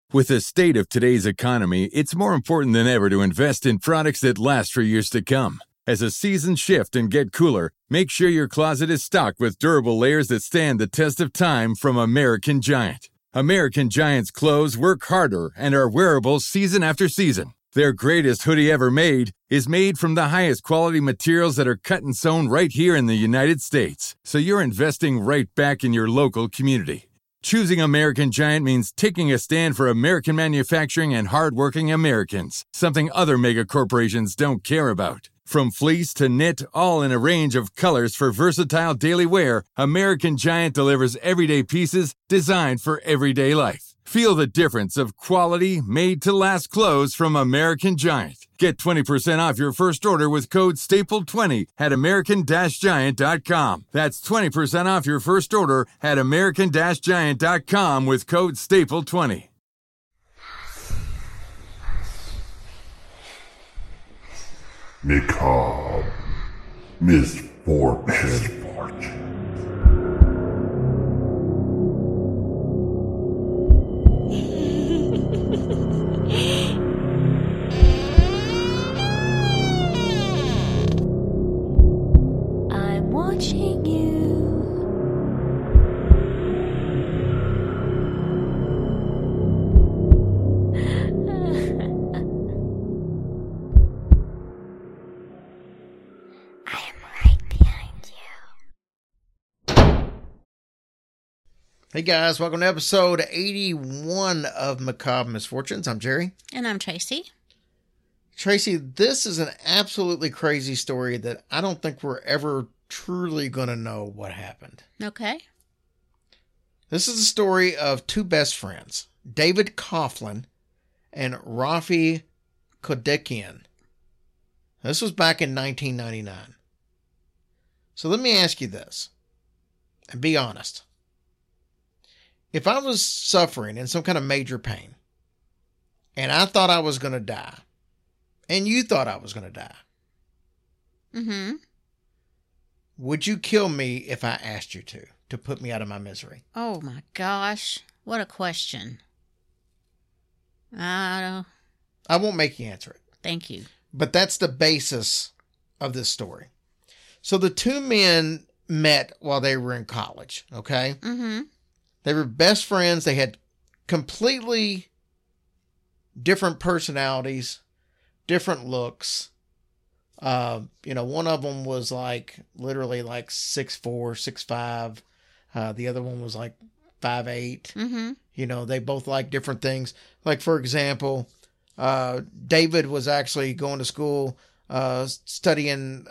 With the state of today's economy, it's more important than ever to invest in products that last for years to come. As the seasons shift and get cooler, make sure your closet is stocked with durable layers that stand the test of time from American Giant. American Giant's clothes work harder and are wearable season after season. Their greatest hoodie ever made is made from the highest quality materials that are cut and sewn right here in the United States. So you're investing right back in your local community. Choosing American Giant means taking a stand for American manufacturing and hardworking Americans, something other mega corporations don't care about. From fleece to knit, all in a range of colors for versatile daily wear, American Giant delivers everyday pieces designed for everyday life. Feel the difference of quality, made-to-last clothes from American Giant. Get 20% off your first order with code STAPLE20 at american-giant.com. That's 20% off your first order at american-giant.com with code STAPLE20. Macabre. Misfortune. I'm watching you. I am right behind you. Hey guys, welcome to episode 81 of Macabre Misfortunes. I'm Jerry. And I'm Tracy. Tracy, this is an absolutely crazy story that I don't think we're ever truly going to know what happened. Okay. This is the story of two best friends, David Coughlin and Rafi Kodekian. This was back in 1999. So let me ask you this, and be honest. If I was suffering in some kind of major pain, and I thought I was going to die, and you thought I was going to die, Mm-hmm. would you kill me if I asked you to put me out of my misery? Oh my gosh. What a question. I won't make you answer it. Thank you. But that's the basis of this story. So the two men met while they were in college, okay? Mm-hmm. They were best friends. They had completely different personalities, different looks. One of them was literally 6'4", 6'5". The other one was 5'8". Mm-hmm. They both like different things. Like, for example, David was actually going to school, studying,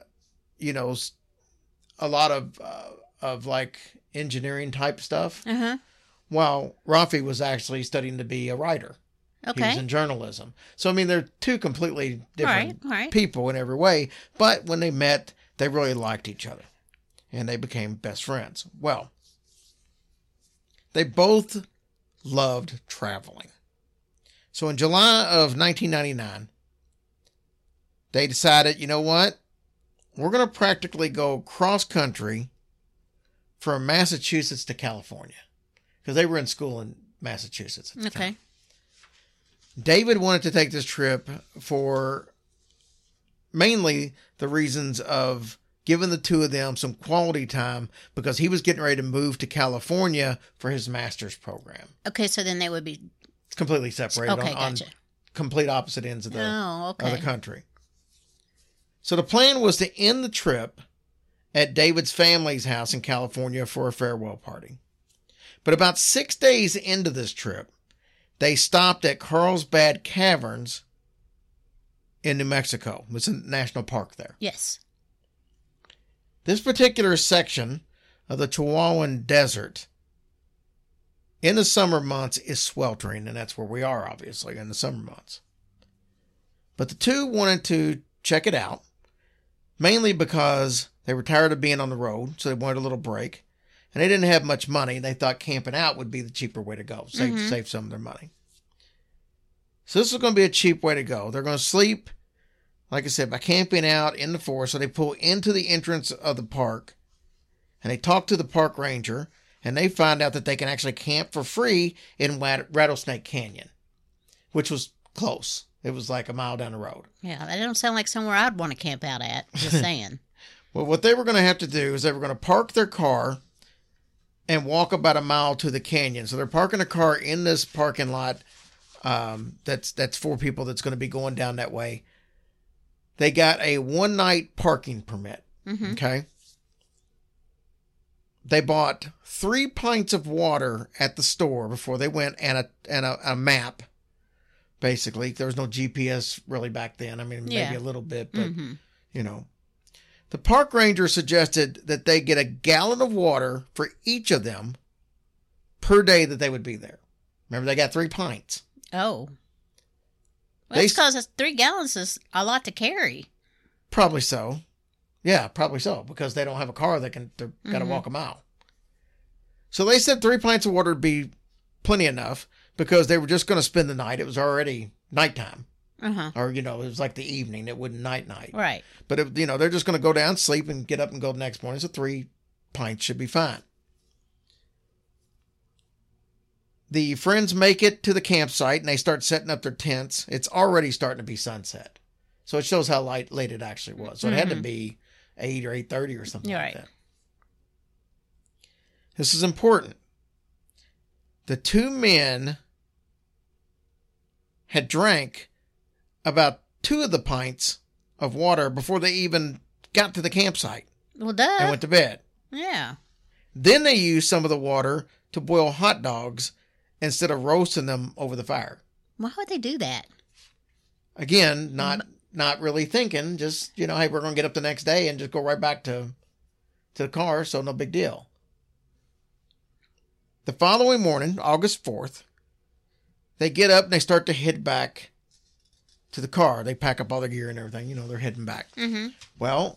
a lot of engineering type stuff. Uh-huh. While Rafi was actually studying to be a writer. Okay. He was in journalism. So, they're two completely different Right. people in every way. But when they met, they really liked each other. And they became best friends. Well, they both loved traveling. So in July of 1999, they decided, you know what? We're going to practically go cross-country from Massachusetts to California. Because they were in school in Massachusetts at the time. David wanted to take this trip for mainly the reasons of giving the two of them some quality time because he was getting ready to move to California for his master's program. Okay, so then they would be... Completely separated Okay, on gotcha. complete opposite ends of the Oh, okay. of the country. So the plan was to end the trip at David's family's house in California for a farewell party. But about 6 days into this trip, they stopped at Carlsbad Caverns in New Mexico. It's a national park there. Yes. This particular section of the Chihuahuan Desert in the summer months is sweltering, and that's where we are, obviously, in the summer months. But the two wanted to check it out, mainly because they were tired of being on the road, so they wanted a little break. And they didn't have much money. They thought camping out would be the cheaper way to go, save some of their money. So this is going to be a cheap way to go. They're going to sleep, like I said, by camping out in the forest. So they pull into the entrance of the park, and they talk to the park ranger, and they find out that they can actually camp for free in Rattlesnake Canyon. which was close. It was like a mile down the road. Yeah, that don't sound like somewhere I'd want to camp out at. Just saying. Well, what they were going to have to do is they were going to park their car and walk about a mile to the canyon. So they're parking a car in this parking lot. That's 4 people that's going to be going down that way. They got a 1-night parking permit. Mm-hmm. Okay. They bought 3 pints of water at the store before they went, and a map. Basically, there was no GPS really back then. I mean, maybe a little bit, but you know. The park ranger suggested that they get a gallon of water for each of them per day that they would be there. Remember, they got 3 pints. Oh. Well, that's because 3 gallons is a lot to carry. Probably so. Yeah, probably so, because they don't have a car they've got to walk a mile. So they said 3 pints of water would be plenty enough because they were just going to spend the night. It was already nighttime. Or, it was like the evening. It wasn't night. Right. But, they're just going to go down, sleep, and get up and go the next morning. So 3 pints should be fine. The friends make it to the campsite, and they start setting up their tents. It's already starting to be sunset. So it shows how late it actually was. So it had to be 8 or 8:30 or something like that. This is important. The 2 men had drank about 2 of the pints of water before they even got to the campsite. Well, duh. And went to bed. Yeah. Then they used some of the water to boil hot dogs instead of roasting them over the fire. Why would they do that? Again, not really thinking, just, hey, we're going to get up the next day and just go right back to the car, so no big deal. The following morning, August 4th, they get up and they start to head back to the car. They pack up all their gear and everything. They're heading back. Mm-hmm. Well,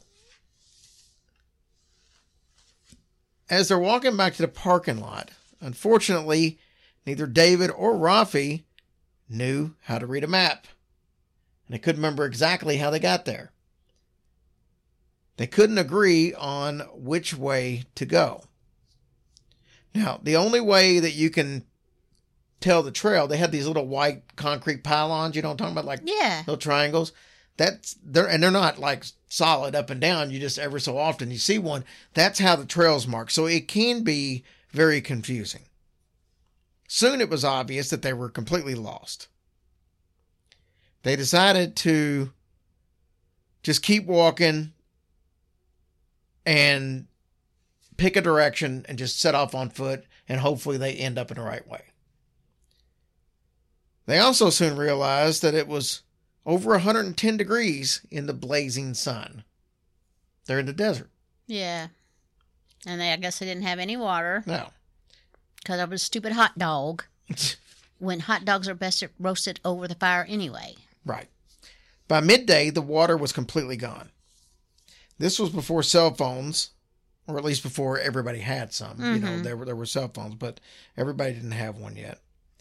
as they're walking back to the parking lot, unfortunately, neither David or Rafi knew how to read a map. And they couldn't remember exactly how they got there. They couldn't agree on which way to go. Now, the only way that you can tell the trail, they had these little white concrete pylons, you know what I'm talking about? Like little triangles. They're not like solid up and down. You just every so often you see one. That's how the trail's marked. So it can be very confusing. Soon it was obvious that they were completely lost. They decided to just keep walking and pick a direction and just set off on foot, and hopefully they end up in the right way. They also soon realized that it was over 110 degrees in the blazing sun. They're in the desert. Yeah. And I guess they didn't have any water. No. Because of a stupid hot dog. When hot dogs are best roasted over the fire anyway. Right. By midday, the water was completely gone. This was before cell phones, or at least before everybody had some. Mm-hmm. There were cell phones, but everybody didn't have one yet.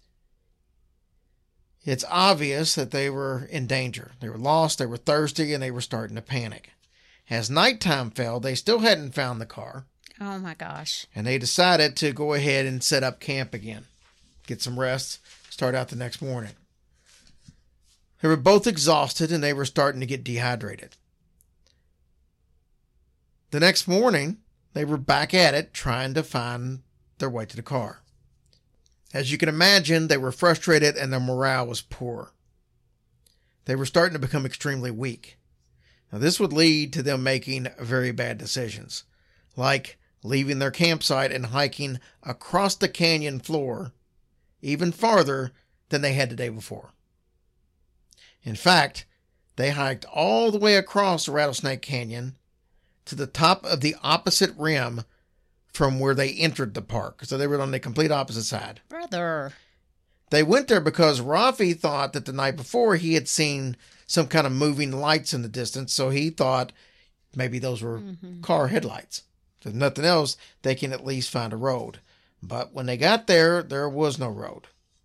It's obvious that they were in danger. They were lost, they were thirsty, and they were starting to panic. As nighttime fell, they still hadn't found the car. Oh my gosh. And they decided to go ahead and set up camp again. Get some rest, start out the next morning. They were both exhausted and they were starting to get dehydrated. The next morning, they were back at it, trying to find their way to the car. As you can imagine, they were frustrated and their morale was poor. They were starting to become extremely weak. Now, this would lead to them making very bad decisions, like leaving their campsite and hiking across the canyon floor even farther than they had the day before. In fact, they hiked all the way across Rattlesnake Canyon to the top of the opposite rim from where they entered the park. So they were on the complete opposite side. Brother. They went there because Rafi thought that the night before he had seen some kind of moving lights in the distance. So he thought maybe those were car headlights. If nothing else, they can at least find a road. But when they got there, there was no road.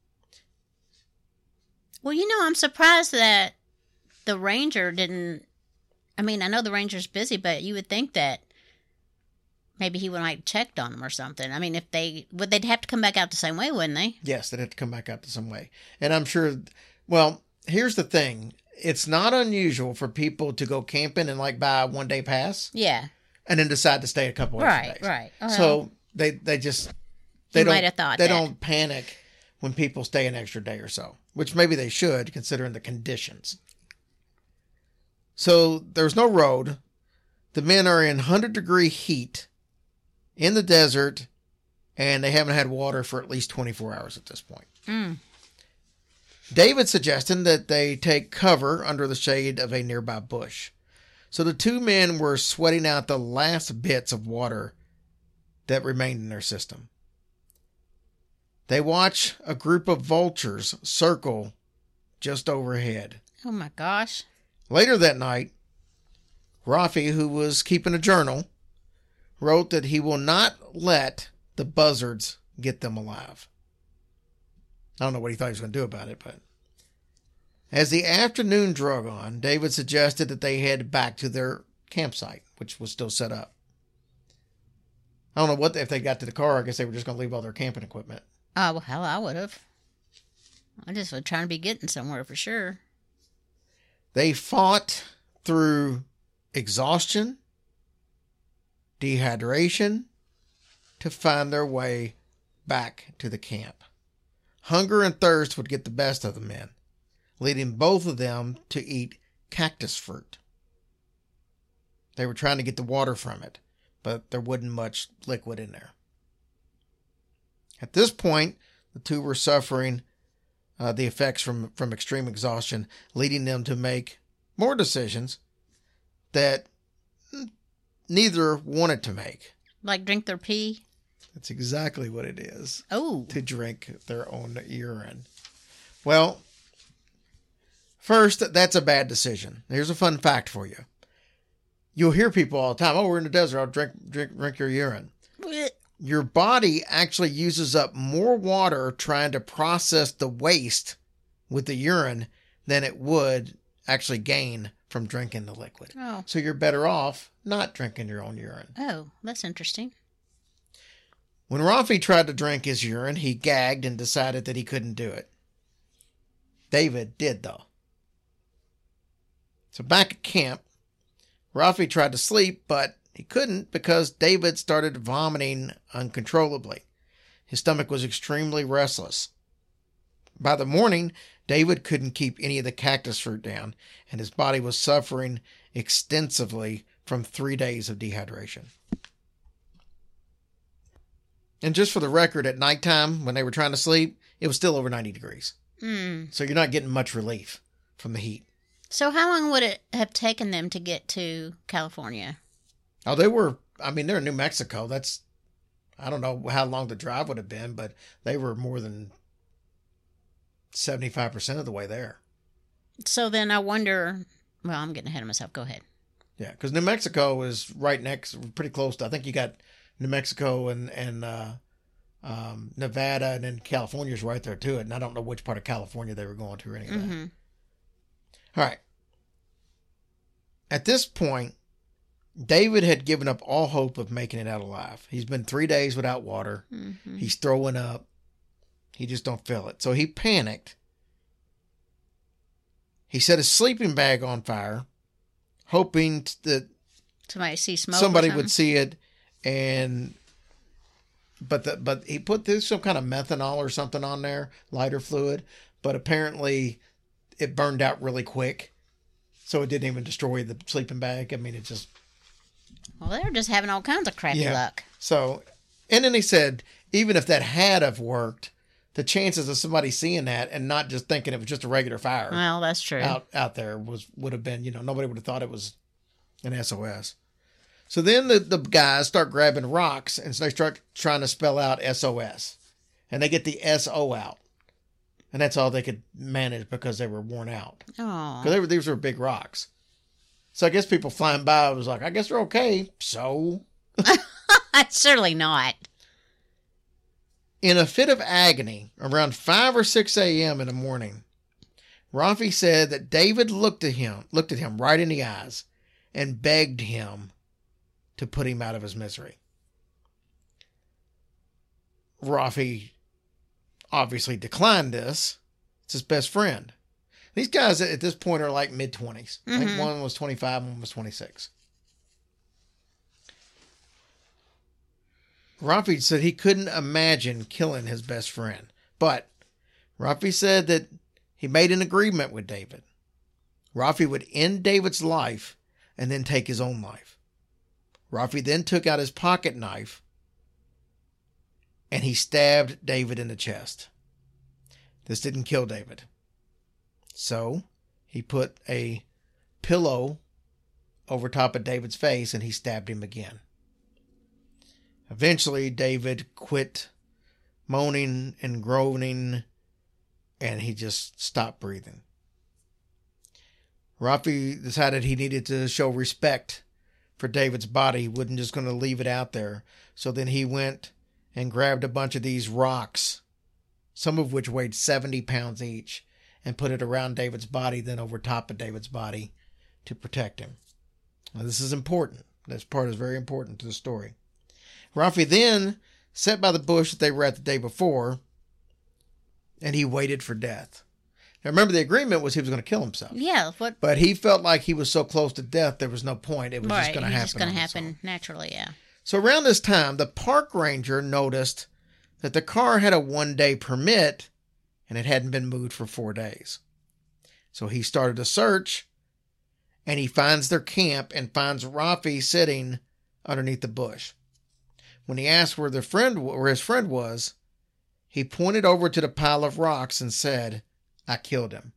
Well, I'm surprised that the ranger didn't... I mean, I know the ranger's busy, but you would think that maybe he would have checked on them or something. I mean, they'd have to come back out the same way, wouldn't they? Yes, they'd have to come back out the same way. And I'm sure Well, here's the thing. It's not unusual for people to go camping and like buy a 1-day pass Yeah. and then decide to stay a couple extra Right, days. right. So they just they You don't might have thought they that. don't panic when people stay an extra day or so, which maybe they should considering the conditions. So there's no road. The men are in 100-degree heat in the desert, and they haven't had water for at least 24 hours at this point. Mm. David suggested that they take cover under the shade of a nearby bush. So the two men were sweating out the last bits of water that remained in their system. They watch a group of vultures circle just overhead. Oh my gosh. Later that night, Rafi, who was keeping a journal, wrote that he will not let the buzzards get them alive. I don't know what he thought he was going to do about it, but as the afternoon drug on, David suggested that they head back to their campsite, which was still set up. I don't know what if they got to the car. I guess they were just going to leave all their camping equipment. Oh, well, hell, I would have. I just was trying to be getting somewhere for sure. They fought through exhaustion, dehydration, to find their way back to the camp. Hunger and thirst would get the best of the men, leading both of them to eat cactus fruit. They were trying to get the water from it, but there wasn't much liquid in there. At this point, the two were suffering the effects from extreme exhaustion, leading them to make more decisions that neither wanted to make. Like drink their pee? That's exactly what it is. Oh. To drink their own urine. Well, first, that's a bad decision. Here's a fun fact for you. You'll hear people all the time, oh, we're in the desert, I'll drink your urine. Blech. Your body actually uses up more water trying to process the waste with the urine than it would actually gain from drinking the liquid. Oh. So you're better off not drinking your own urine. Oh, that's interesting. When Rafi tried to drink his urine, he gagged and decided that he couldn't do it. David did, though. So back at camp, Rafi tried to sleep, but he couldn't because David started vomiting uncontrollably. His stomach was extremely restless. By the morning, David couldn't keep any of the cactus fruit down, and his body was suffering extensively from 3 days of dehydration. And just for the record, at nighttime, when they were trying to sleep, it was still over 90 degrees. Mm. So you're not getting much relief from the heat. So how long would it have taken them to get to California? Oh, they're in New Mexico. I don't know how long the drive would have been, but they were more than 75% of the way there. So then I wonder, well, I'm getting ahead of myself. Go ahead. Yeah, because New Mexico is right next, pretty close to, I think you got New Mexico and Nevada, and then California's right there to it. And I don't know which part of California they were going to or any of that. Mm-hmm. All right. At this point, David had given up all hope of making it out alive. He's been 3 days without water. Mm-hmm. He's throwing up. He just don't feel it. So he panicked. He set his sleeping bag on fire, hoping that Somebody see smoke. somebody or something? would see it, but he put some kind of methanol or something on there, lighter fluid, but apparently it burned out really quick, so it didn't even destroy the sleeping bag. I mean, it just Well, they're just having all kinds of crappy luck. So, and then he said, even if that had have worked, the chances of somebody seeing that and not just thinking it was just a regular fire Well, that's true. out there would have been, nobody would have thought it was an SOS. So then the guys start grabbing rocks and they start trying to spell out SOS. And they get the SO out. And that's all they could manage because they were worn out. Oh. Because these were big rocks. So I guess people flying by was like, I guess they're okay. So Surely not. in a fit of agony, around 5 or 6 a.m. in the morning, Rafi said that David looked at him right in the eyes and begged him to put him out of his misery. Rafi obviously declined this. It's his best friend. These guys at this point are like mid-20s. I think Mhm. one was 25, one was 26. Rafi said he couldn't imagine killing his best friend. But Rafi said that he made an agreement with David. Rafi would end David's life and then take his own life. Rafi then took out his pocket knife and he stabbed David in the chest. This didn't kill David. So he put a pillow over top of David's face and he stabbed him again. Eventually, David quit moaning and groaning and he just stopped breathing. Rafi decided he needed to show respect for David's body. He wasn't just going to leave it out there. So then he went and grabbed a bunch of these rocks, some of which weighed 70 pounds each, and put it around David's body, then over top of David's body to protect him. Now, this is important. This part is very important to the story. Rafi then sat by the bush that they were at the day before, and he waited for death. Now, remember, the agreement was he was going to kill himself. Yeah. What? But he felt like he was so close to death, there was no point. It was just Right. going to It's happen. just going to on its own. happen naturally. Yeah. So around this time, the park ranger noticed that the car had a 1-day permit and it hadn't been moved for 4 days. So he started a search and he finds their camp and finds Rafi sitting underneath the bush. When he asked where his friend was, he pointed over to the pile of rocks and said, "I killed him."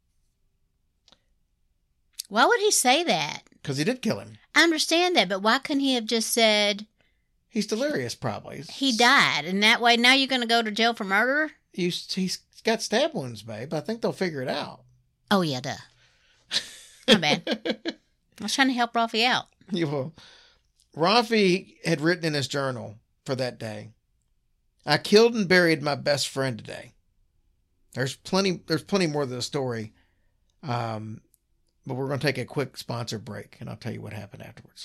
Why would he say that? Because he did kill him. I understand that, but why couldn't he have just said He's delirious, probably. he died? And that way, now you're going to go to jail for murder? He's got stab wounds, babe. I think they'll figure it out. Oh, yeah, duh. My bad. I was trying to help Rafi out. Well, Rafi had written in his journal for that day, "I killed and buried my best friend today." There's plenty more to the story. But we're going to take a quick sponsor break, and I'll tell you what happened afterwards.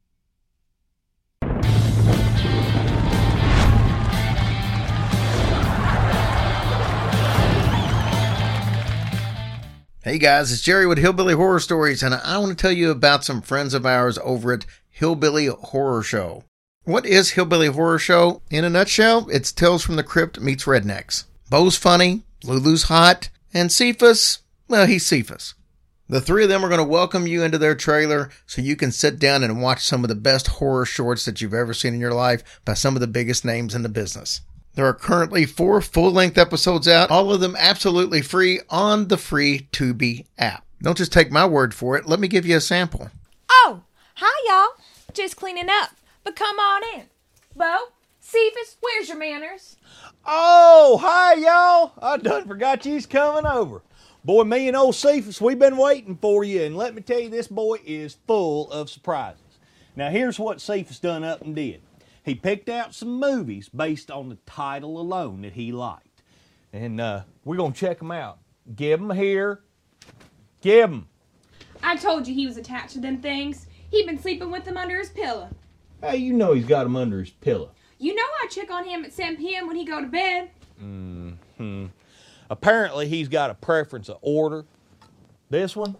Hey guys, it's Jerry with Hillbilly Horror Stories, and I want to tell you about some friends of ours over at Hillbilly Horror Show. What is Hillbilly Horror Show? In a nutshell, it's Tales from the Crypt meets Rednecks. Bo's funny, Lulu's hot, and Cephas, well, he's Cephas. The three of them are going to welcome you into their trailer so you can sit down and watch some of the best horror shorts that you've ever seen in your life by some of the biggest names in the business. There are currently 4 full-length episodes out, all of them absolutely free on the free Tubi app. Don't just take my word for it. Let me give you a sample. Oh, hi y'all. Just cleaning up, but come on in. Bo, Cephas, where's your manners? Oh, hi, y'all. I done forgot you's coming over. Boy, me and old Cephas, we've been waiting for you, and let me tell you, this boy is full of surprises. Now, here's what Cephas done up and did. He picked out some movies based on the title alone that he liked. And we're going to check them out. Give them here. Give them. I told you he was attached to them things. He been sleeping with them under his pillow. Hey, you know he's got them under his pillow. You know I check on him at 7 p.m. when he go to bed. Apparently, he's got a preference of order. This one?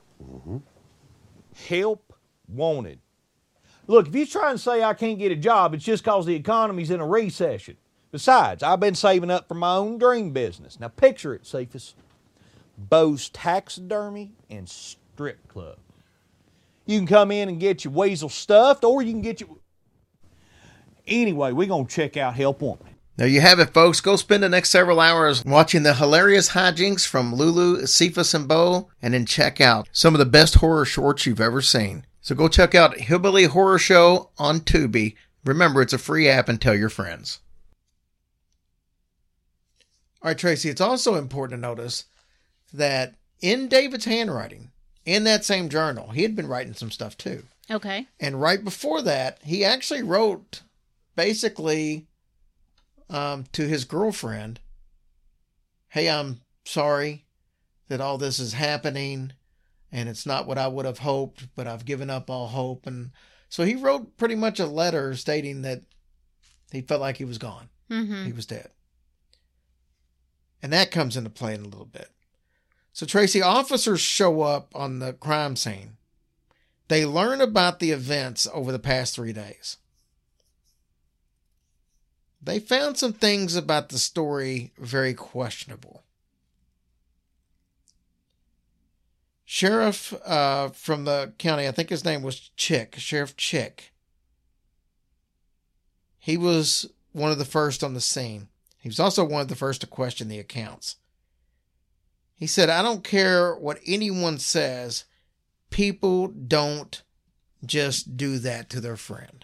Help wanted. Look, if you're trying to say I can't get a job, it's just because the economy's in a recession. Besides, I've been saving up for my own dream business. Now picture it, Cephas. Bo's Taxidermy and Strip Club. You can come in and get your weasel stuffed, or you can get your... Anyway, we're going to check out Help Wanted. There you have it, folks. Go spend the next several hours watching the hilarious hijinks from Lulu, Cephas, and Bo, and then check out some of the best horror shorts you've ever seen. So go check out Hillbilly Horror Show on Tubi. Remember, it's a free app, and tell your friends. All right, Tracy, it's also important to notice that in David's handwriting, in that same journal, he had been writing some stuff too. Okay. And right before that, he actually wrote basically to his girlfriend, "Hey, I'm sorry that all this is happening and it's not what I would have hoped, but I've given up all hope." And so he wrote pretty much a letter stating that he felt like he was gone. Mm-hmm. He was dead. And that comes into play in a little bit. So, Tracy, officers show up on the crime scene. They learn about the events over the past 3 days. They found some things about the story very questionable. Sheriff from the county, I think his name was Chick, Sheriff Chick. He was one of the first on the scene. He was also one of the first to question the accounts. He said, "I don't care what anyone says, people don't just do that to their friend."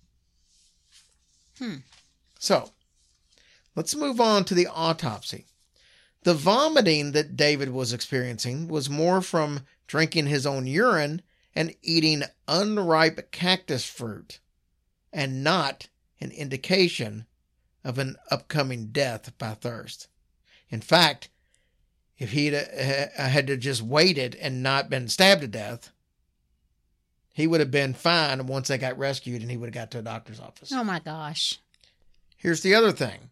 So, let's move on to the autopsy. The vomiting that David was experiencing was more from drinking his own urine and eating unripe cactus fruit, and not an indication of an upcoming death by thirst. In fact, if he'd had to just waited and not been stabbed to death, he would have been fine once they got rescued and he would have got to a doctor's office. Oh my gosh. Here's the other thing.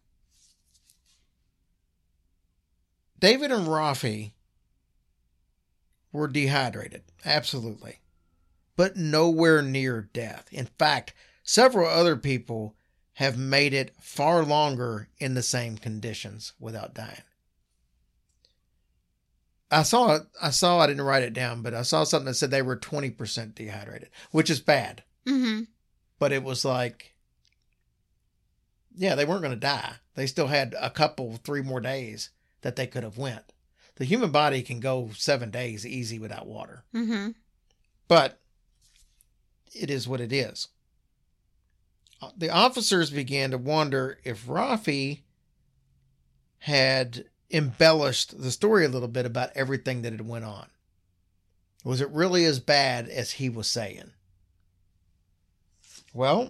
David and Rafi were dehydrated, absolutely, but nowhere near death. In fact, several other people have made it far longer in the same conditions without dying. I didn't write it down, but I saw something that said they were 20% dehydrated, which is bad. Mm-hmm. But it was like, yeah, they weren't going to die. They still had 3 more days that they could have went. The human body can go 7 days easy without water. Mm-hmm. But it is what it is. The officers began to wonder if Rafi had embellished the story a little bit about everything that had went on. Was it really as bad as he was saying? Well,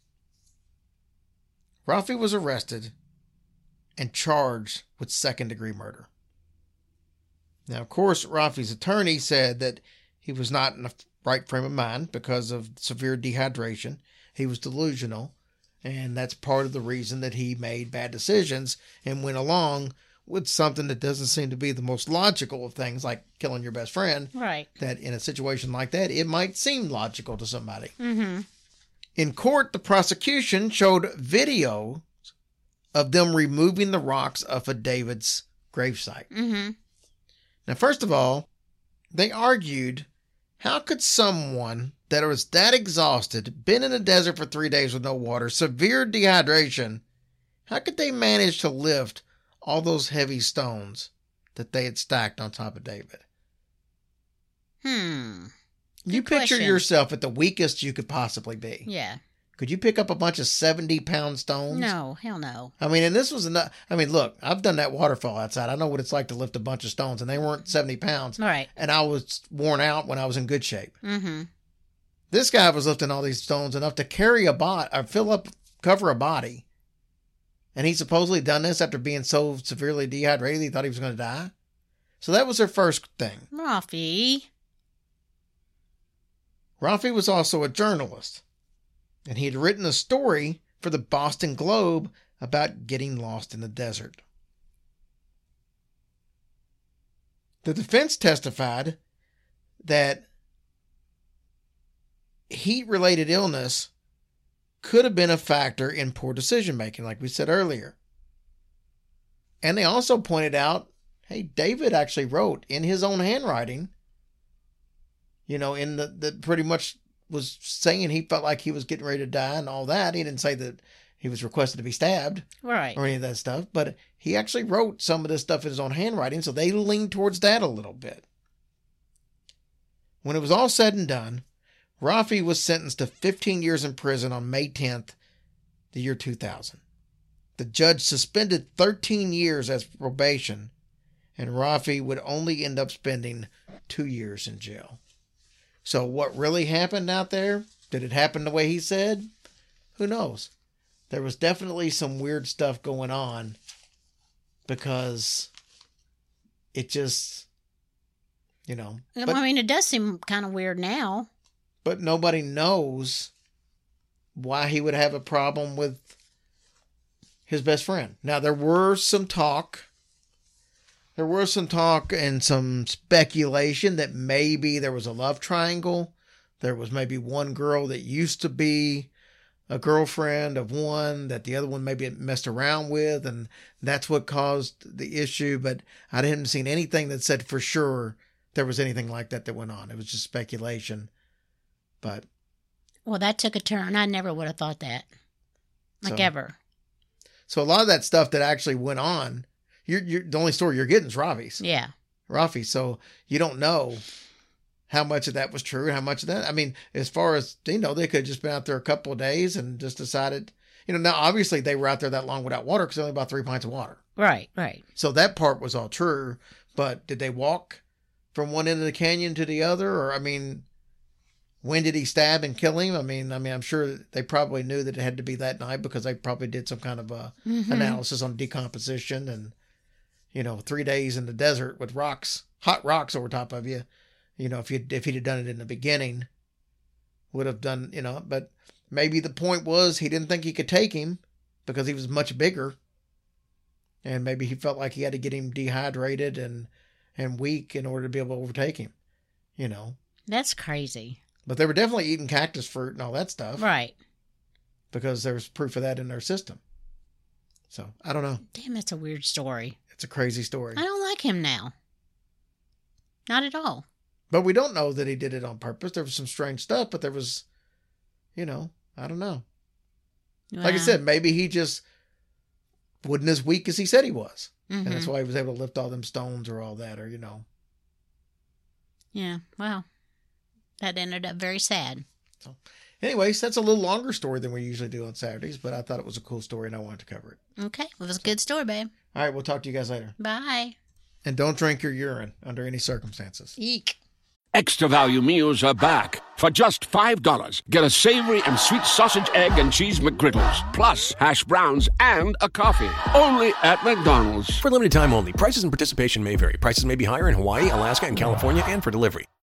Rafi was arrested and charged with second-degree murder. Now, of course, Rafi's attorney said that he was not in a right frame of mind because of severe dehydration. He was delusional, and that's part of the reason that he made bad decisions and went along with something that doesn't seem to be the most logical of things, like killing your best friend. Right. That in a situation like that, it might seem logical to somebody. Mm-hmm. In court, the prosecution showed video of them removing the rocks off of David's gravesite. Mm-hmm. Now, first of all, they argued, how could someone that was that exhausted, been in the desert for 3 days with no water, severe dehydration, how could they manage to lift all those heavy stones that they had stacked on top of David? You Good picture question. yourself at the weakest you could possibly be. Yeah. Could you pick up a bunch of 70-pound stones? No, hell no. I mean, and this was enough. I mean, look, I've done that waterfall outside. I know what it's like to lift a bunch of stones, and they weren't 70 pounds. Right. And I was worn out when I was in good shape. Mm-hmm. This guy was lifting all these stones enough to carry cover a body. And he supposedly done this after being so severely dehydrated he thought he was going to die. So that was their first thing. Rafi. Rafi was also a journalist, and he had written a story for the Boston Globe about getting lost in the desert. The defense testified that heat-related illness could have been a factor in poor decision-making, like we said earlier. And they also pointed out, hey, David actually wrote in his own handwriting, in the pretty much was saying he felt like he was getting ready to die and all that. He didn't say that he was requested to be stabbed Right. or any of that stuff, but he actually wrote some of this stuff in his own handwriting, so they leaned towards that a little bit. When it was all said and done, Rafi was sentenced to 15 years in prison on May 10th, the year 2000. The judge suspended 13 years as probation, and Rafi would only end up spending 2 years in jail. So what really happened out there? Did it happen the way he said? Who knows? There was definitely some weird stuff going on because it just, I mean, it does seem kind of weird now. But nobody knows why he would have a problem with his best friend. Now, there were some talk There was some talk and some speculation that maybe there was a love triangle. There was maybe one girl that used to be a girlfriend of one that the other one maybe messed around with, and that's what caused the issue. But I hadn't seen anything that said for sure there was anything like that went on. It was just speculation. But Well, that took a turn. I never would have thought that. Like So- ever. so a lot of that stuff that actually went on, you're the only story you're getting is Rafi's. Yeah. Rafi. So you don't know how much of that was true, how much of that. I mean, as far as, they could have just been out there a couple of days and just decided, now obviously they were out there that long without water because only about 3 pints of water. Right, right. So that part was all true. But did they walk from one end of the canyon to the other? Or, when did he stab and kill him? I mean, I'm sure they probably knew that it had to be that night because they probably did some kind of analysis on decomposition and, 3 days in the desert with hot rocks over top of you. If he'd have done it in the beginning, would have done, but maybe the point was he didn't think he could take him because he was much bigger. And maybe he felt like he had to get him dehydrated and weak in order to be able to overtake him, That's crazy. But they were definitely eating cactus fruit and all that stuff. Right. Because there's proof of that in their system. So, I don't know. Damn, that's a weird story. It's a crazy story. I don't like him now. Not at all. But we don't know that he did it on purpose. There was some strange stuff, but there was, I don't know. Like I Well, said, maybe he just wasn't as weak as he said he was. mhm. And that's why he was able to lift all them stones or all that, or, Yeah, well, that ended up very sad. Anyways, that's a little longer story than we usually do on Saturdays, but I thought it was a cool story and I wanted to cover it. Okay, well, it was a good story, babe. All right, we'll talk to you guys later. Bye. And don't drink your urine under any circumstances. Eek. Extra value meals are back. For just $5, get a savory and sweet sausage, egg, and cheese McGriddles, plus hash browns and a coffee. Only at McDonald's. For limited time only. Prices and participation may vary. Prices may be higher in Hawaii, Alaska, and California, and for delivery.